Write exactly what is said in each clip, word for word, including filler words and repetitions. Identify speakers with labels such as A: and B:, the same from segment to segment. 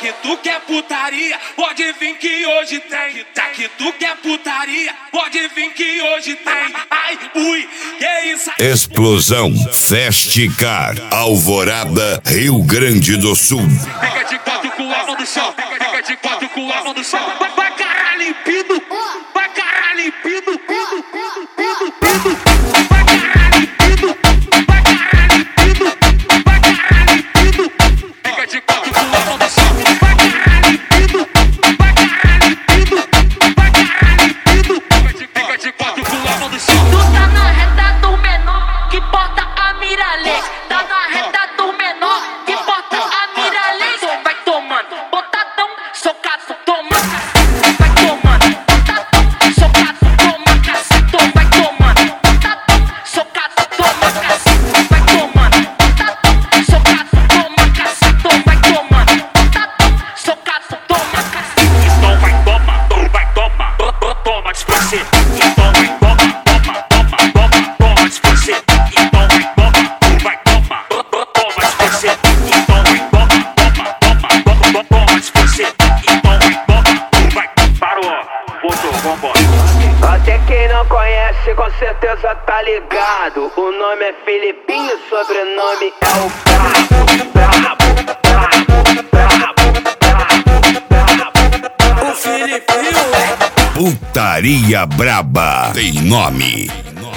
A: que tu quer putaria, pode vir que hoje tem. Tá que tu quer putaria, pode vir que hoje tem. Ai, ui, que isso?
B: Explosão Festicar, Alvorada, Rio Grande do Sul.
A: Fica de quatro com a mão no chão, fica de quatro com a mão no chão. Vai, vai caralho, limpido, vai caralho, limpido, pido, pido, pido, pido. Vai caralho, limpido, vai caralho, limpido, vai caralho, limpido. Fica de quatro com a mão no chão, vai caralho, limpido, vai caralho, limpido, vai caralho, limpido. Fica de quatro com a mão no chão.
C: Tu tá na reta do menor que porta a miralete. Tá na reta do menor que porta a miralete. Então vai tomando, botadão, socado, toma cacete. Vai tomando, botadão, socado, toma cacete. Então vai tomando, botadão, socado, toma cacete. Vai tomando, botadão, socado, toma cacete. Então vai tomando, botadão, socado, toma cacete.
A: Então vai tomar, então vai tomar, toma despacer. Então vai tomar, toma, toma, toma, toma despacer. Então vai tomar, vai tomar, toma despacer. Então vai tomar, toma, toma, toma, toma despacer. Então vai tomar, vai, parou, voltou, vambora.
D: Até quem não conhece com certeza tá ligado. O nome é Filipinho, sobrenome é o Brabo, Brabo, Brabo, Brabo, Brabo, Brabo. O Filipinho é
B: Putaria Braba tem nome: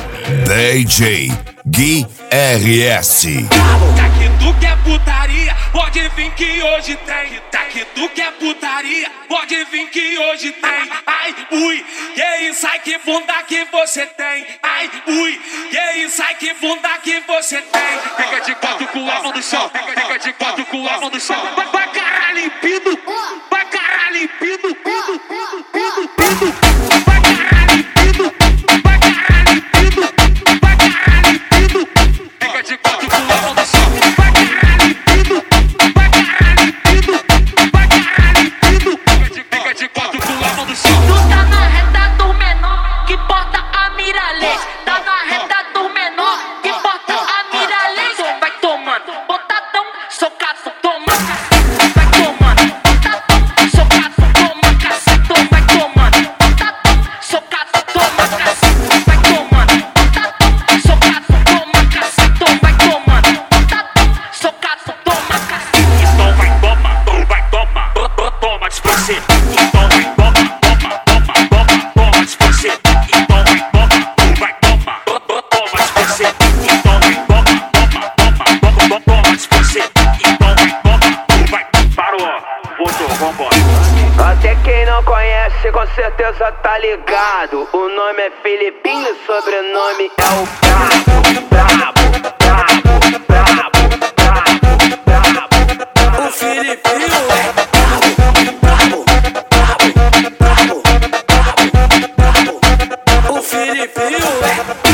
B: D J Gui R S.
A: Tá que tu quer putaria, pode vir que hoje tem. Tá que tu quer putaria, pode vir que hoje tem. Ai, ui, que isso, ai que bunda que você tem. Ai, ui, que isso, ai que bunda que você tem. Fica de quatro com a mão no chão, fica de quatro com a mão no chão. Vai, vai caralho, limpido, vai caralho, limpido, pido, pido, pido, pido. Vai caralho, limpido, vai caralho, limpido, vai caralho, limpido. Fica de quatro com a mão no chão, vai caralho, limpido, vai caralho, limpido, vai caralho, limpido. Fica de quatro com a mão no chão.
C: Tu tá na reta do menor que porta a miralete. Tá na reta do menor que porta a miralete. Então vai tomando, botadão, socado, toma cacete. Vai tomando, botadão, socado, toma cacete. Então vai tomando, botadão, socado, toma cacete. Vai tomando, botadão, socado, toma cacete. Então vai tomando, botadão, socado, toma cacete.
A: Então vai tomar, então vai tomar, toma despacer. Então vai tomar, toma, toma, toma, toma despacer. Então vai tomar, vai tomar, toma despacer. Então vai tomar, toma, toma, toma, toma despacer. Então vai tomar, vai, parou, voltou, vambora.
D: Até quem não conhece com certeza tá ligado. O nome é Filipinho, sobrenome é o Brabo, Brabo, Brabo, Brabo, Brabo, Brabo. O Filipinho é Brabo, Brabo, Brabo, Brabo, Brabo. O Filipinho é